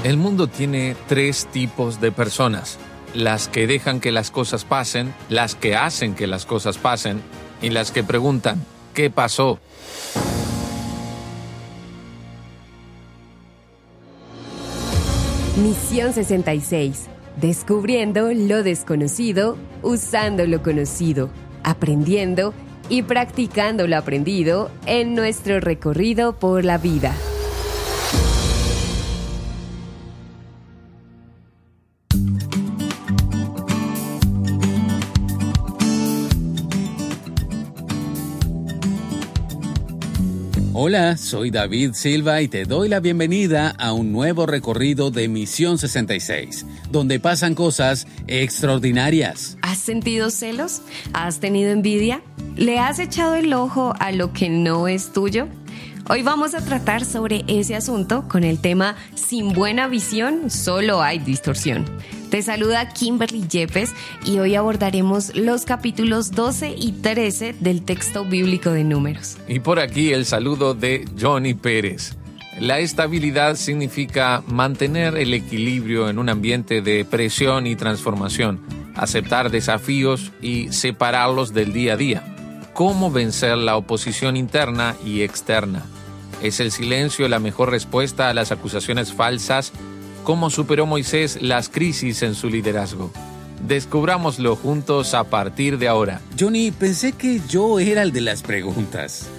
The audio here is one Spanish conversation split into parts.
El mundo tiene tres tipos de personas: las que dejan que las cosas pasen, las que hacen que las cosas pasen y las que preguntan, ¿qué pasó? Misión 66. Descubriendo lo desconocido, usando lo conocido, aprendiendo y practicando lo aprendido en nuestro recorrido por la vida. Hola, soy David Silva y te doy la bienvenida a un nuevo recorrido de Misión 66, donde pasan cosas extraordinarias. ¿Has sentido celos? ¿Has tenido envidia? ¿Le has echado el ojo a lo que no es tuyo? Hoy vamos a tratar sobre ese asunto con el tema Sin buena visión, solo hay distorsión. Te saluda Kimberly Yepes y hoy abordaremos los capítulos 12 y 13 del texto bíblico de Números. Y por aquí el saludo de Johnny Pérez. La estabilidad significa mantener el equilibrio en un ambiente de presión y transformación, aceptar desafíos y separarlos del día a día. ¿Cómo vencer la oposición interna y externa? ¿Es el silencio la mejor respuesta a las acusaciones falsas? ¿Cómo superó Moisés las crisis en su liderazgo? Descubrámoslo juntos a partir de ahora. Johnny, pensé que yo era el de las preguntas.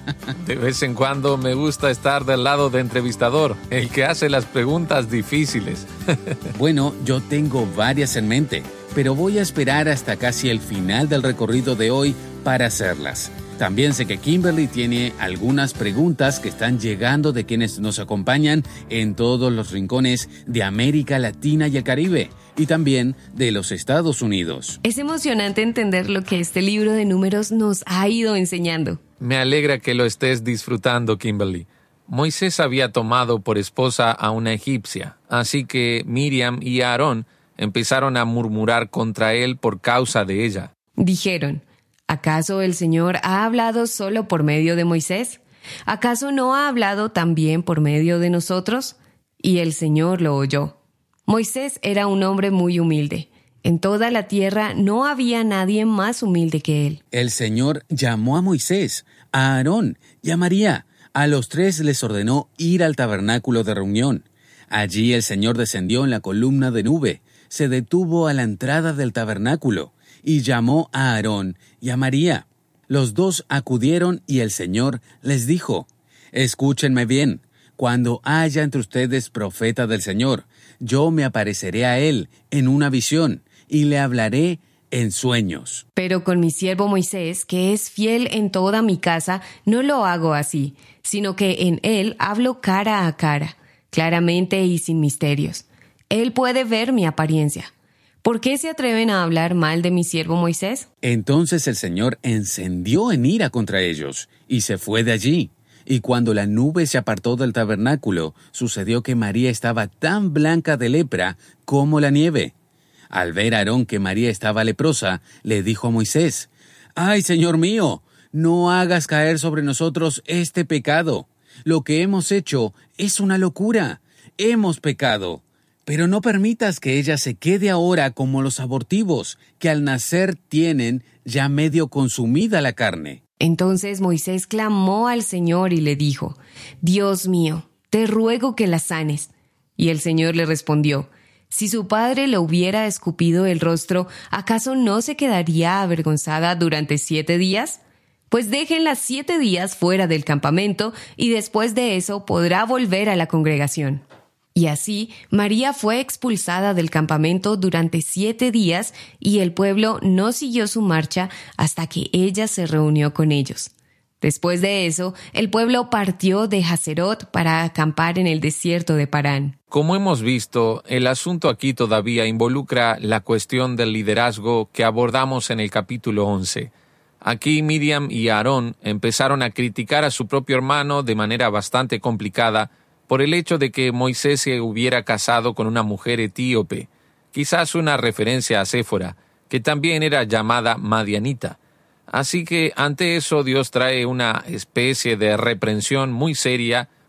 De vez en cuando me gusta estar del lado de entrevistador, el que hace las preguntas difíciles. Bueno, yo tengo varias en mente, pero voy a esperar hasta casi el final del recorrido de hoy para hacerlas. También sé que Kimberly tiene algunas preguntas que están llegando de quienes nos acompañan en todos los rincones de América Latina y el Caribe, y también de los Estados Unidos. Es emocionante entender lo que este libro de Números nos ha ido enseñando. Me alegra que lo estés disfrutando, Kimberly. Moisés había tomado por esposa a una egipcia, así que Miriam y Aarón empezaron a murmurar contra él por causa de ella. Dijeron: ¿acaso el Señor ha hablado solo por medio de Moisés? ¿Acaso no ha hablado también por medio de nosotros? Y el Señor lo oyó. Moisés era un hombre muy humilde. En toda la tierra no había nadie más humilde que él. El Señor llamó a Moisés, a Aarón y a María. A los tres les ordenó ir al tabernáculo de reunión. Allí el Señor descendió en la columna de nube, se detuvo a la entrada del tabernáculo y llamó a Aarón y a María. Los dos acudieron y el Señor les dijo: escúchenme bien, cuando haya entre ustedes profeta del Señor, yo me apareceré a él en una visión y le hablaré en sueños. Pero con mi siervo Moisés, que es fiel en toda mi casa, no lo hago así, sino que en él hablo cara a cara, claramente y sin misterios. Él puede ver mi apariencia. ¿Por qué se atreven a hablar mal de mi siervo Moisés? Entonces el Señor encendió en ira contra ellos y se fue de allí. Y cuando la nube se apartó del tabernáculo, sucedió que María estaba tan blanca de lepra como la nieve. Al ver a Aarón que María estaba leprosa, le dijo a Moisés: ¡ay, Señor mío! No hagas caer sobre nosotros este pecado. Lo que hemos hecho es una locura. Hemos pecado. Pero no permitas que ella se quede ahora como los abortivos, que al nacer tienen ya medio consumida la carne. Entonces Moisés clamó al Señor y le dijo: Dios mío, te ruego que la sanes. Y el Señor le respondió: si su padre le hubiera escupido el rostro, ¿acaso no se quedaría avergonzada durante 7 días? Pues déjenla 7 días fuera del campamento y después de eso podrá volver a la congregación. Y así, María fue expulsada del campamento durante 7 días y el pueblo no siguió su marcha hasta que ella se reunió con ellos. Después de eso, el pueblo partió de Hazerot para acampar en el desierto de Parán. Como hemos visto, el asunto aquí todavía involucra la cuestión del liderazgo que abordamos en el capítulo 11. Aquí Miriam y Aarón empezaron a criticar a su propio hermano de manera bastante complicada por el hecho de que Moisés se hubiera casado con una mujer etíope, quizás una referencia a Séfora, que también era llamada Madianita. Así que ante eso Dios trae una especie de reprensión muy seria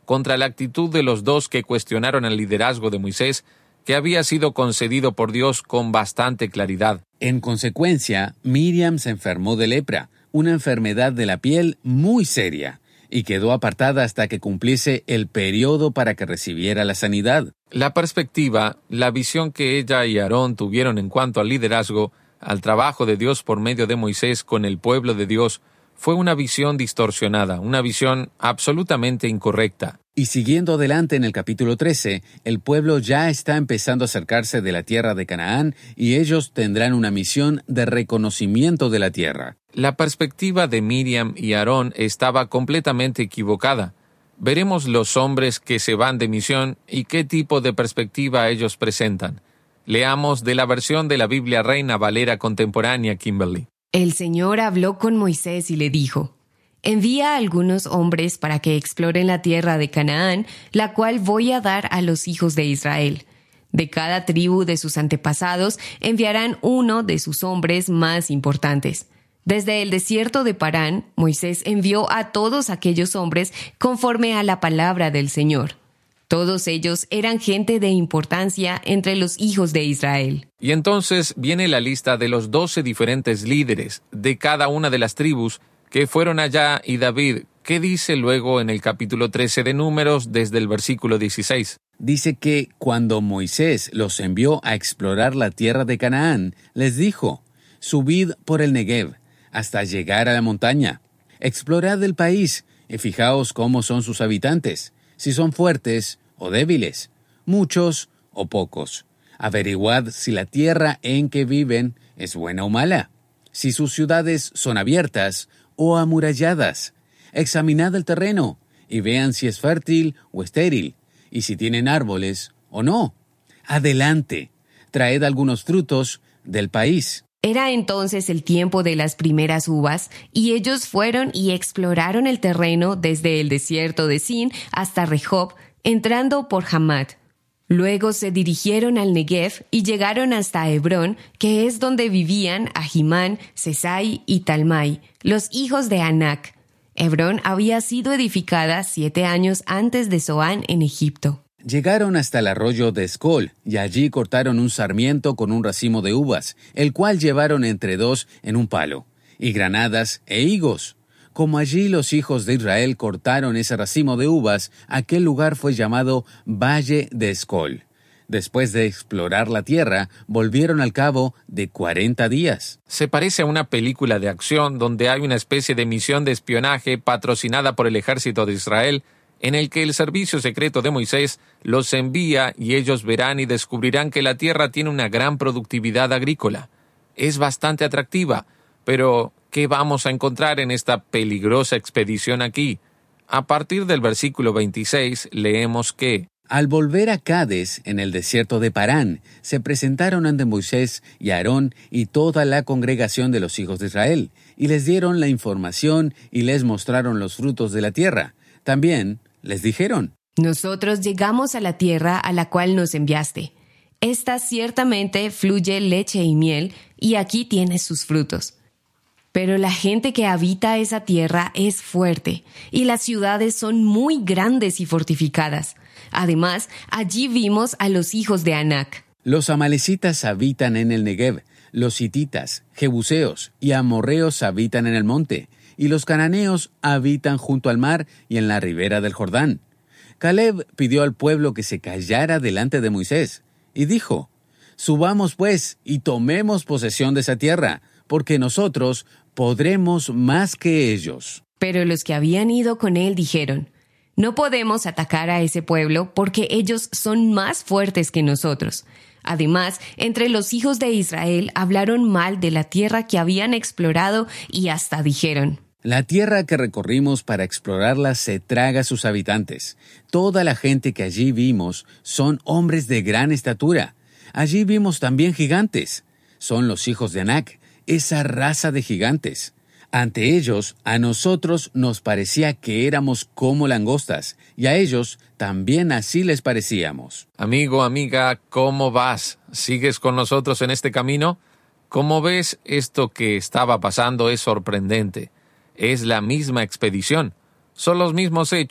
contra la actitud de los dos que cuestionaron el liderazgo de Moisés, que había sido concedido por Dios con bastante claridad. En consecuencia, Miriam se enfermó de lepra, una enfermedad de la piel muy seria, y quedó apartada hasta que cumpliese el periodo para que recibiera la sanidad. La perspectiva, la visión que ella y Aarón tuvieron en cuanto al liderazgo, al trabajo de Dios por medio de Moisés con el pueblo de Dios, fue una visión distorsionada, una visión absolutamente incorrecta. Y siguiendo adelante en el capítulo 13, el pueblo ya está empezando a acercarse de la tierra de Canaán y ellos tendrán una misión de reconocimiento de la tierra. La perspectiva de Miriam y Aarón estaba completamente equivocada. Veremos los hombres que se van de misión y qué tipo de perspectiva ellos presentan. Leamos de la versión de la Biblia Reina Valera contemporánea, Kimberly. El Señor habló con Moisés y le dijo: Envía a algunos hombres para que exploren la tierra de Canaán, la cual voy a dar a los hijos de Israel. De cada tribu de sus antepasados enviarán uno de sus hombres más importantes. Desde el desierto de Parán, Moisés envió a todos aquellos hombres conforme a la palabra del Señor. Todos ellos eran gente de importancia entre los hijos de Israel. Y entonces viene la lista de los 12 diferentes líderes de cada una de las tribus que fueron allá, y David, ¿qué dice luego en el capítulo 13 de Números desde el versículo 16? Dice que cuando Moisés los envió a explorar la tierra de Canaán, les dijo: Subid por el Negev hasta llegar a la montaña. Explorad el país y fijaos cómo son sus habitantes, si son fuertes o débiles, muchos o pocos. Averiguad si la tierra en que viven es buena o mala, si sus ciudades son abiertas o amuralladas. Examinad el terreno y vean si es fértil o estéril, y si tienen árboles o no. Adelante, traed algunos frutos del país. Era entonces el tiempo de las primeras uvas, y ellos fueron y exploraron el terreno desde el desierto de Sin hasta Rehob, entrando por Hamat. Luego se dirigieron al Negev y llegaron hasta Hebrón, que es donde vivían Ahimán, Sesai y Talmai, los hijos de Anac. Hebrón había sido edificada 7 años antes de Zoán en Egipto. Llegaron hasta el arroyo de Escol, y allí cortaron un sarmiento con un racimo de uvas, el cual llevaron entre 2 en un palo, y granadas e higos. Como allí los hijos de Israel cortaron ese racimo de uvas, aquel lugar fue llamado Valle de Escol. Después de explorar la tierra, volvieron al cabo de 40 días. Se parece a una película de acción donde hay una especie de misión de espionaje patrocinada por el ejército de Israel, en el que el servicio secreto de Moisés los envía y ellos verán y descubrirán que la tierra tiene una gran productividad agrícola. Es bastante atractiva, pero ¿qué vamos a encontrar en esta peligrosa expedición aquí? A partir del versículo 26 leemos que: Al volver a Cades, en el desierto de Parán, se presentaron ante Moisés y Aarón y toda la congregación de los hijos de Israel, y les dieron la información y les mostraron los frutos de la tierra. También les dijeron: Nosotros llegamos a la tierra a la cual nos enviaste. Esta ciertamente fluye leche y miel, y aquí tienes sus frutos. Pero la gente que habita esa tierra es fuerte, y las ciudades son muy grandes y fortificadas. Además, allí vimos a los hijos de Anac. Los amalecitas habitan en el Negev, los hititas, jebuseos y amorreos habitan en el monte, y los cananeos habitan junto al mar y en la ribera del Jordán. Caleb pidió al pueblo que se callara delante de Moisés, y dijo: Subamos pues y tomemos posesión de esa tierra, porque nosotros podremos más que ellos. Pero los que habían ido con él dijeron: No podemos atacar a ese pueblo porque ellos son más fuertes que nosotros. Además, entre los hijos de Israel hablaron mal de la tierra que habían explorado y hasta dijeron: La tierra que recorrimos para explorarla se traga a sus habitantes. Toda la gente que allí vimos son hombres de gran estatura. Allí vimos también gigantes. Son los hijos de Anac, esa raza de gigantes. Ante ellos, a nosotros nos parecía que éramos como langostas, y a ellos también así les parecíamos. Amigo, amiga, ¿cómo vas? ¿Sigues con nosotros en este camino? Como ves, esto que estaba pasando es sorprendente. Es la misma expedición. Son los mismos hechos,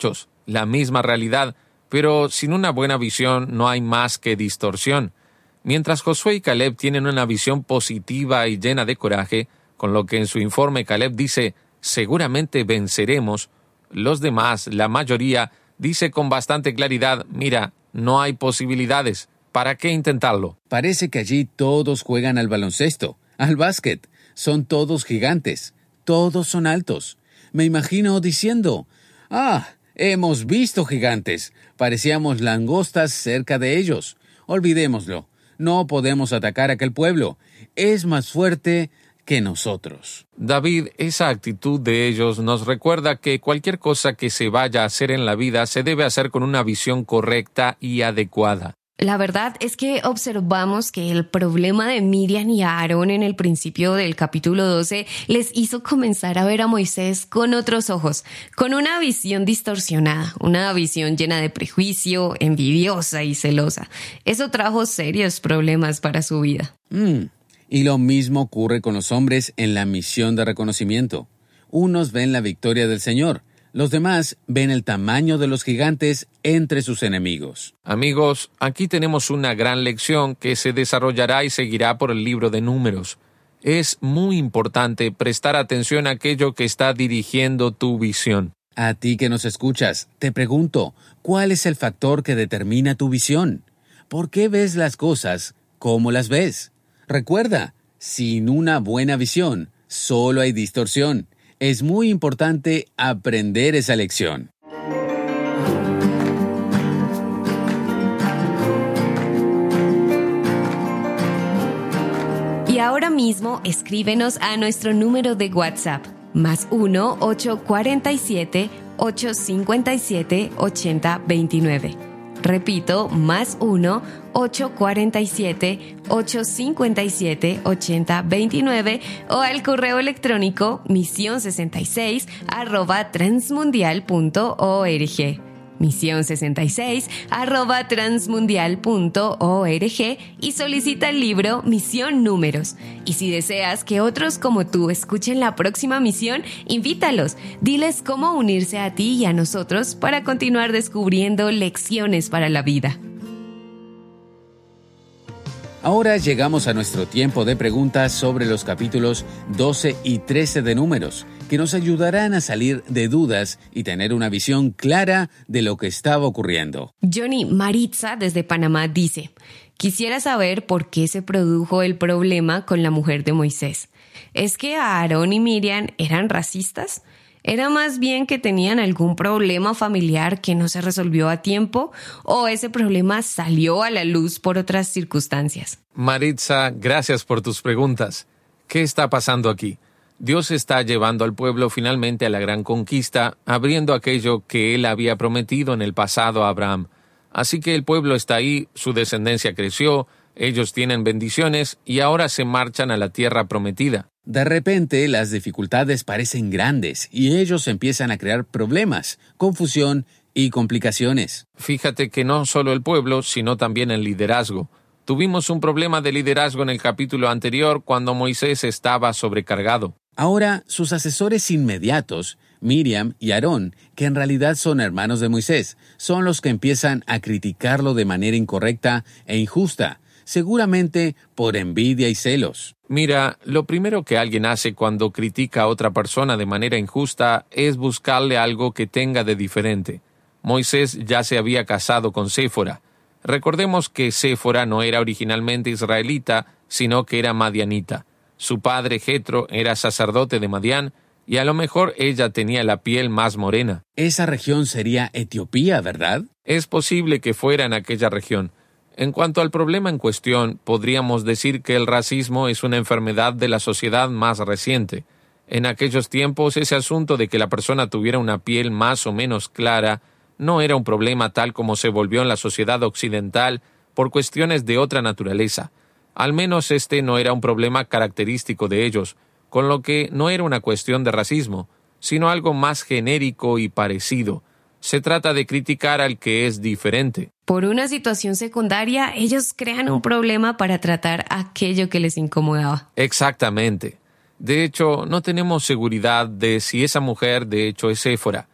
la misma realidad, pero sin una buena visión no hay más que distorsión. Mientras Josué y Caleb tienen una visión positiva y llena de coraje, con lo que en su informe Caleb dice, seguramente venceremos, los demás, la mayoría, dice con bastante claridad, mira, no hay posibilidades, ¿para qué intentarlo? Parece que allí todos juegan al baloncesto, al básquet. Son todos gigantes, todos son altos. Me imagino diciendo, hemos visto gigantes, parecíamos langostas cerca de ellos. Olvidémoslo, no podemos atacar a aquel pueblo, es más fuerte que nosotros. David, esa actitud de ellos nos recuerda que cualquier cosa que se vaya a hacer en la vida se debe hacer con una visión correcta y adecuada. La verdad es que observamos que el problema de Miriam y Aarón en el principio del capítulo 12 les hizo comenzar a ver a Moisés con otros ojos, con una visión distorsionada, una visión llena de prejuicio, envidiosa y celosa. Eso trajo serios problemas para su vida. Y lo mismo ocurre con los hombres en la misión de reconocimiento. Unos ven la victoria del Señor, los demás ven el tamaño de los gigantes entre sus enemigos. Amigos, aquí tenemos una gran lección que se desarrollará y seguirá por el libro de Números. Es muy importante prestar atención a aquello que está dirigiendo tu visión. A ti que nos escuchas, te pregunto, ¿cuál es el factor que determina tu visión? ¿Por qué ves las cosas como las ves? Recuerda, sin una buena visión, solo hay distorsión. Es muy importante aprender esa lección. Y ahora mismo escríbenos a nuestro número de WhatsApp, +1 847 857 8029. Repito, +1 847 857 8029 o al correo electrónico mision66@transmundial.org. mision66@transmundial.org y solicita el libro Misión Números. Y si deseas que otros como tú escuchen la próxima misión, invítalos. Diles cómo unirse a ti y a nosotros para continuar descubriendo lecciones para la vida. Ahora llegamos a nuestro tiempo de preguntas sobre los capítulos 12 y 13 de Números, que nos ayudarán a salir de dudas y tener una visión clara de lo que estaba ocurriendo. Johnny Maritza desde Panamá dice, quisiera saber por qué se produjo el problema con la mujer de Moisés. ¿Es que Aarón y Miriam eran racistas? ¿Era más bien que tenían algún problema familiar que no se resolvió a tiempo? ¿O ese problema salió a la luz por otras circunstancias? Maritza, gracias por tus preguntas. ¿Qué está pasando aquí? Dios está llevando al pueblo finalmente a la gran conquista, abriendo aquello que Él había prometido en el pasado a Abraham. Así que el pueblo está ahí, su descendencia creció, ellos tienen bendiciones y ahora se marchan a la tierra prometida. De repente, las dificultades parecen grandes y ellos empiezan a crear problemas, confusión y complicaciones. Fíjate que no solo el pueblo, sino también el liderazgo. Tuvimos un problema de liderazgo en el capítulo anterior cuando Moisés estaba sobrecargado. Ahora, sus asesores inmediatos, Miriam y Aarón, que en realidad son hermanos de Moisés, son los que empiezan a criticarlo de manera incorrecta e injusta, seguramente por envidia y celos. Mira, lo primero que alguien hace cuando critica a otra persona de manera injusta es buscarle algo que tenga de diferente. Moisés ya se había casado con Séfora. Recordemos que Séfora no era originalmente israelita, sino que era madianita. Su padre Jetro era sacerdote de Madián y a lo mejor ella tenía la piel más morena. Esa región sería Etiopía, ¿verdad? Es posible que fuera en aquella región. En cuanto al problema en cuestión, podríamos decir que el racismo es una enfermedad de la sociedad más reciente. En aquellos tiempos, ese asunto de que la persona tuviera una piel más o menos clara no era un problema tal como se volvió en la sociedad occidental por cuestiones de otra naturaleza. Al menos este no era un problema característico de ellos, con lo que no era una cuestión de racismo, sino algo más genérico y parecido. Se trata de criticar al que es diferente. Por una situación secundaria, ellos crean un problema para tratar aquello que les incomodaba. Exactamente. De hecho, no tenemos seguridad de si esa mujer de hecho es Séfora.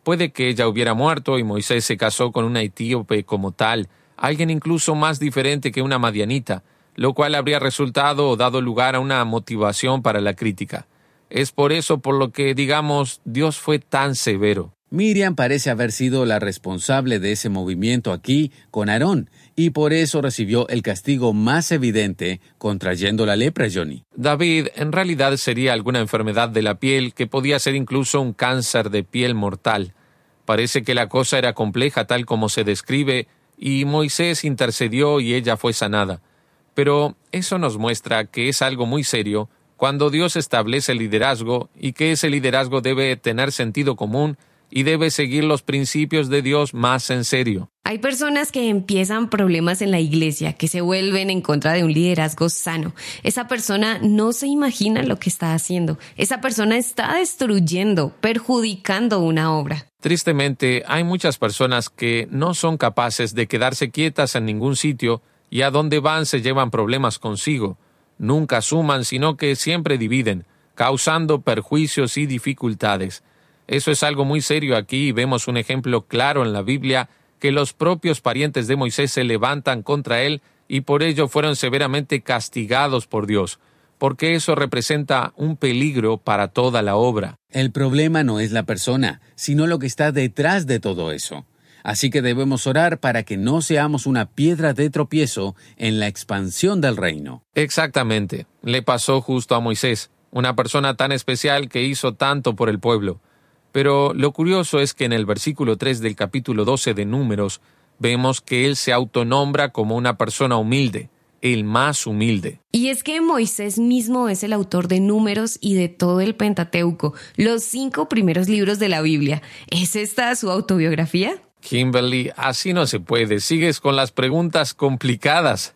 Puede que ella hubiera muerto y Moisés se casó con una etíope como tal, alguien incluso más diferente que una madianita, lo cual habría resultado o dado lugar a una motivación para la crítica. Es por eso por lo que, digamos, Dios fue tan severo. Miriam parece haber sido la responsable de ese movimiento aquí con Aarón, y por eso recibió el castigo más evidente contrayendo la lepra, Johnny. David en realidad sería alguna enfermedad de la piel que podía ser incluso un cáncer de piel mortal. Parece que la cosa era compleja tal como se describe, y Moisés intercedió y ella fue sanada. Pero eso nos muestra que es algo muy serio cuando Dios establece el liderazgo y que ese liderazgo debe tener sentido común y debe seguir los principios de Dios más en serio. Hay personas que empiezan problemas en la iglesia, que se vuelven en contra de un liderazgo sano. Esa persona no se imagina lo que está haciendo. Esa persona está destruyendo, perjudicando una obra. Tristemente, hay muchas personas que no son capaces de quedarse quietas en ningún sitio y a donde van se llevan problemas consigo. Nunca suman, sino que siempre dividen, causando perjuicios y dificultades. Eso es algo muy serio aquí y vemos un ejemplo claro en la Biblia que los propios parientes de Moisés se levantan contra él y por ello fueron severamente castigados por Dios, porque eso representa un peligro para toda la obra. El problema no es la persona, sino lo que está detrás de todo eso. Así que debemos orar para que no seamos una piedra de tropiezo en la expansión del reino. Exactamente. Le pasó justo a Moisés, una persona tan especial que hizo tanto por el pueblo. Pero lo curioso es que en el versículo 3 del capítulo 12 de Números vemos que él se autonombra como una persona humilde, el más humilde. Y es que Moisés mismo es el autor de Números y de todo el Pentateuco, los 5 primeros libros de la Biblia. ¿Es esta su autobiografía? Kimberly, así no se puede. Sigues con las preguntas complicadas.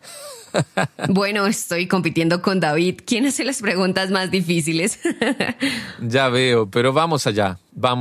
Bueno, estoy compitiendo con David. ¿Quién hace las preguntas más difíciles? Ya veo, pero vamos allá,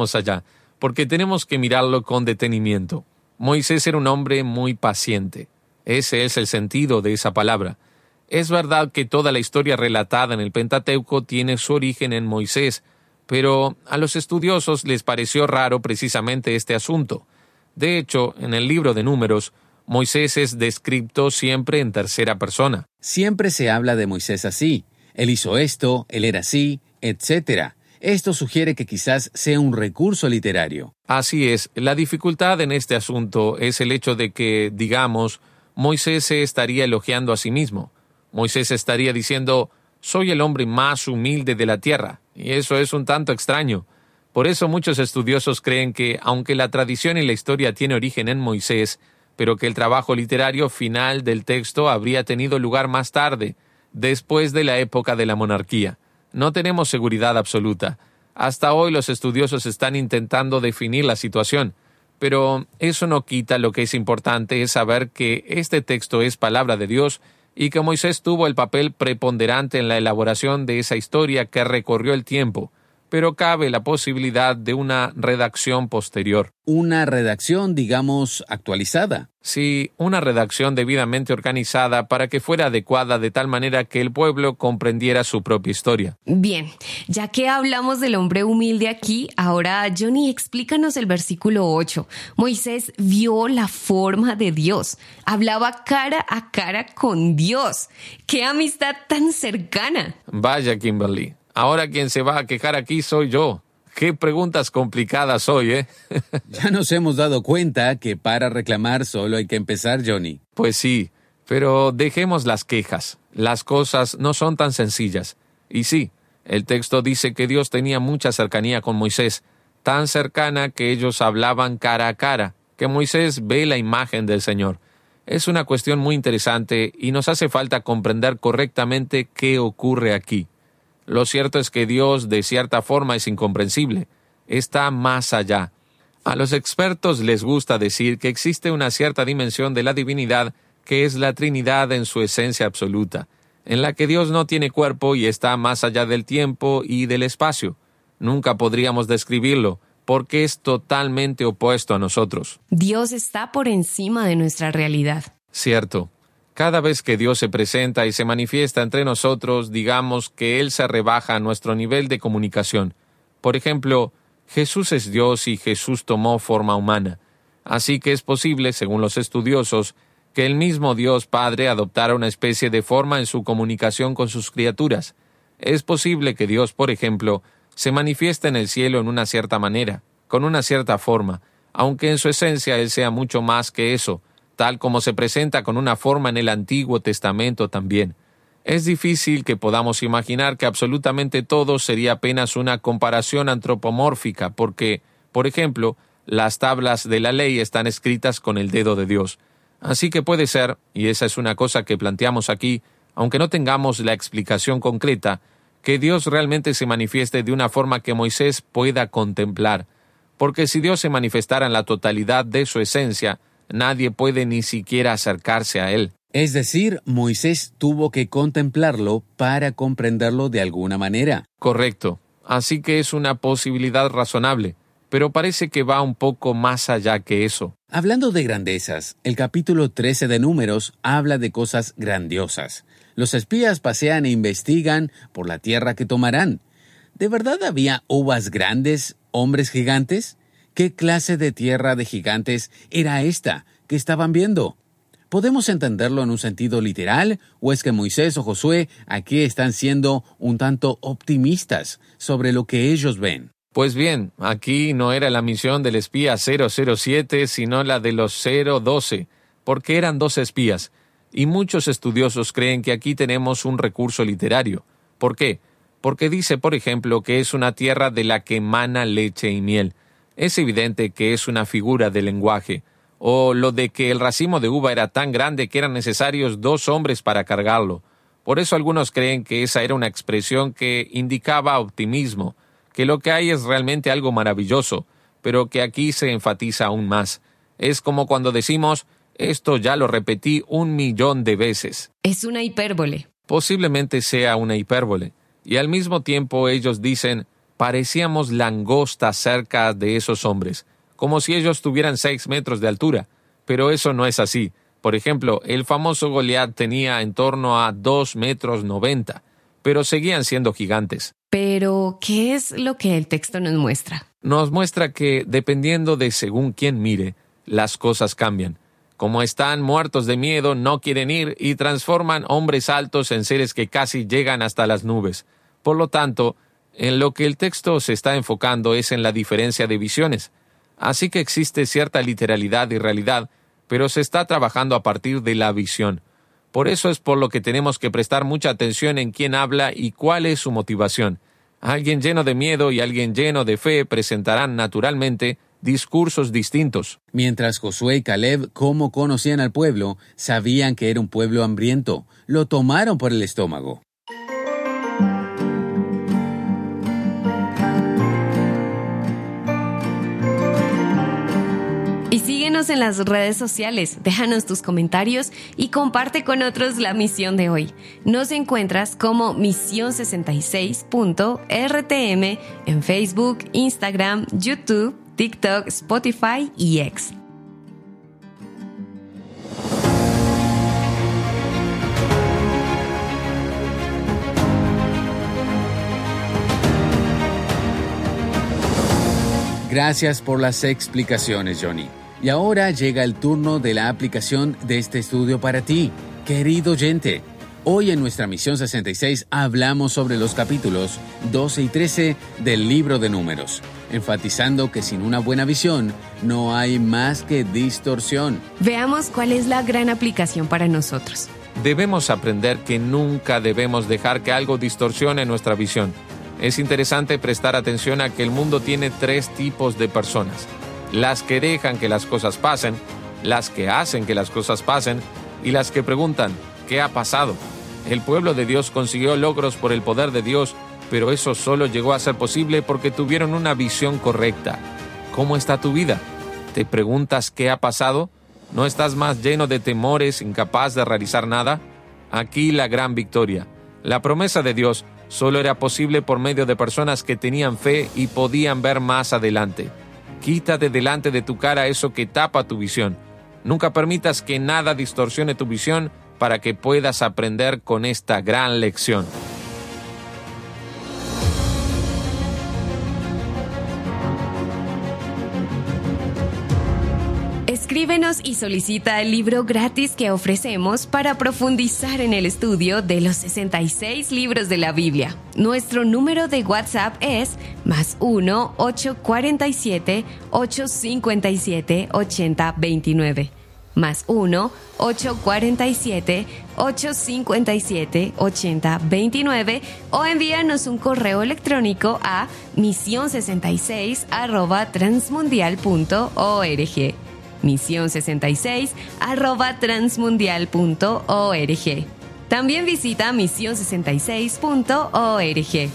porque tenemos que mirarlo con detenimiento. Moisés era un hombre muy paciente. Ese es el sentido de esa palabra. Es verdad que toda la historia relatada en el Pentateuco tiene su origen en Moisés, pero a los estudiosos les pareció raro precisamente este asunto. De hecho, en el libro de Números, Moisés es descrito siempre en tercera persona. Siempre se habla de Moisés así. Él hizo esto, él era así, etc. Esto sugiere que quizás sea un recurso literario. Así es. La dificultad en este asunto es el hecho de que, digamos, Moisés se estaría elogiando a sí mismo. Moisés estaría diciendo, soy el hombre más humilde de la tierra. Y eso es un tanto extraño. Por eso muchos estudiosos creen que, aunque la tradición y la historia tiene origen en Moisés, pero que el trabajo literario final del texto habría tenido lugar más tarde, después de la época de la monarquía. No tenemos seguridad absoluta. Hasta hoy los estudiosos están intentando definir la situación, pero eso no quita lo que es importante es saber que este texto es palabra de Dios y que Moisés tuvo el papel preponderante en la elaboración de esa historia que recorrió el tiempo, pero cabe la posibilidad de una redacción posterior. Una redacción, digamos, actualizada. Sí, una redacción debidamente organizada para que fuera adecuada de tal manera que el pueblo comprendiera su propia historia. Bien, ya que hablamos del hombre humilde aquí, ahora Johnny, explícanos el versículo 8. Moisés vio la forma de Dios, hablaba cara a cara con Dios. ¡Qué amistad tan cercana! Vaya, Kimberly. Ahora quien se va a quejar aquí soy yo. Qué preguntas complicadas hoy, ¿eh? Ya nos hemos dado cuenta que para reclamar solo hay que empezar, Johnny. Pues sí, pero dejemos las quejas. Las cosas no son tan sencillas. Y sí, el texto dice que Dios tenía mucha cercanía con Moisés, tan cercana que ellos hablaban cara a cara, que Moisés ve la imagen del Señor. Es una cuestión muy interesante y nos hace falta comprender correctamente qué ocurre aquí. Lo cierto es que Dios, de cierta forma, es incomprensible. Está más allá. A los expertos les gusta decir que existe una cierta dimensión de la divinidad que es la Trinidad en su esencia absoluta, en la que Dios no tiene cuerpo y está más allá del tiempo y del espacio. Nunca podríamos describirlo, porque es totalmente opuesto a nosotros. Dios está por encima de nuestra realidad. Cierto. Cada vez que Dios se presenta y se manifiesta entre nosotros, digamos que Él se rebaja a nuestro nivel de comunicación. Por ejemplo, Jesús es Dios y Jesús tomó forma humana. Así que es posible, según los estudiosos, que el mismo Dios Padre adoptara una especie de forma en su comunicación con sus criaturas. Es posible que Dios, por ejemplo, se manifieste en el cielo en una cierta manera, con una cierta forma, aunque en su esencia Él sea mucho más que eso, tal como se presenta con una forma en el Antiguo Testamento también. Es difícil que podamos imaginar que absolutamente todo sería apenas una comparación antropomórfica, porque, por ejemplo, las tablas de la ley están escritas con el dedo de Dios. Así que puede ser, y esa es una cosa que planteamos aquí, aunque no tengamos la explicación concreta, que Dios realmente se manifieste de una forma que Moisés pueda contemplar. Porque si Dios se manifestara en la totalidad de su esencia, nadie puede ni siquiera acercarse a Él. Es decir, Moisés tuvo que contemplarlo para comprenderlo de alguna manera. Correcto. Así que es una posibilidad razonable, pero parece que va un poco más allá que eso. Hablando de grandezas, el capítulo 13 de Números habla de cosas grandiosas. Los espías pasean e investigan por la tierra que tomarán. ¿De verdad había uvas grandes, hombres gigantes? ¿Qué clase de tierra de gigantes era esta que estaban viendo? ¿Podemos entenderlo en un sentido literal o es que Moisés o Josué aquí están siendo un tanto optimistas sobre lo que ellos ven? Pues bien, aquí no era la misión del espía 007, sino la de los 012, porque eran 12 espías, y muchos estudiosos creen que aquí tenemos un recurso literario. ¿Por qué? Porque dice, por ejemplo, que es una tierra de la que emana leche y miel. Es evidente que es una figura de lenguaje. O lo de que el racimo de uva era tan grande que eran necesarios 2 hombres para cargarlo. Por eso algunos creen que esa era una expresión que indicaba optimismo, que lo que hay es realmente algo maravilloso, pero que aquí se enfatiza aún más. Es como cuando decimos, esto ya lo repetí 1.000.000 de veces. Es una hipérbole. Posiblemente sea una hipérbole. Y al mismo tiempo ellos dicen, parecíamos langostas cerca de esos hombres, como si ellos tuvieran 6 metros de altura. Pero eso no es así. Por ejemplo, el famoso Goliat tenía en torno a 2,90 metros, pero seguían siendo gigantes. Pero, ¿qué es lo que el texto nos muestra? Nos muestra que, dependiendo de según quién mire, las cosas cambian. Como están muertos de miedo, no quieren ir y transforman hombres altos en seres que casi llegan hasta las nubes. Por lo tanto, en lo que el texto se está enfocando es en la diferencia de visiones. Así que existe cierta literalidad y realidad, pero se está trabajando a partir de la visión. Por eso es por lo que tenemos que prestar mucha atención en quién habla y cuál es su motivación. Alguien lleno de miedo y alguien lleno de fe presentarán naturalmente discursos distintos. Mientras Josué y Caleb, como conocían al pueblo, sabían que era un pueblo hambriento, lo tomaron por el estómago. Y síguenos en las redes sociales, déjanos tus comentarios y comparte con otros la misión de hoy. Nos encuentras como misión66.rtm en Facebook, Instagram, YouTube, TikTok, Spotify y X. Gracias por las explicaciones, Johnny. Y ahora llega el turno de la aplicación de este estudio para ti, querido oyente. Hoy en nuestra Misión 66 hablamos sobre los capítulos 12 y 13 del libro de Números, enfatizando que sin una buena visión no hay más que distorsión. Veamos cuál es la gran aplicación para nosotros. Debemos aprender que nunca debemos dejar que algo distorsione nuestra visión. Es interesante prestar atención a que el mundo tiene 3 tipos de personas: las que dejan que las cosas pasen, las que hacen que las cosas pasen y las que preguntan, ¿qué ha pasado? El pueblo de Dios consiguió logros por el poder de Dios, pero eso solo llegó a ser posible porque tuvieron una visión correcta. ¿Cómo está tu vida? ¿Te preguntas qué ha pasado? ¿No estás más lleno de temores, incapaz de realizar nada? Aquí la gran victoria. La promesa de Dios solo era posible por medio de personas que tenían fe y podían ver más adelante. Quita de delante de tu cara eso que tapa tu visión. Nunca permitas que nada distorsione tu visión para que puedas aprender con esta gran lección. Escríbenos y solicita el libro gratis que ofrecemos para profundizar en el estudio de los 66 libros de la Biblia. Nuestro número de WhatsApp es +1 847 857 8029. +1 847 857 8029 o envíanos un correo electrónico a mision66@transmundial.org. mision66@transmundial.org. También visita mision66.org.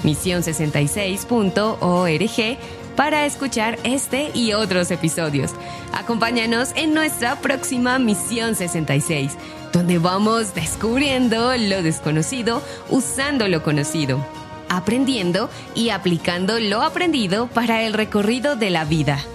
mision66.org para escuchar este y otros episodios. Acompáñanos en nuestra próxima Misión 66, donde vamos descubriendo lo desconocido usando lo conocido, aprendiendo y aplicando lo aprendido para el recorrido de la vida.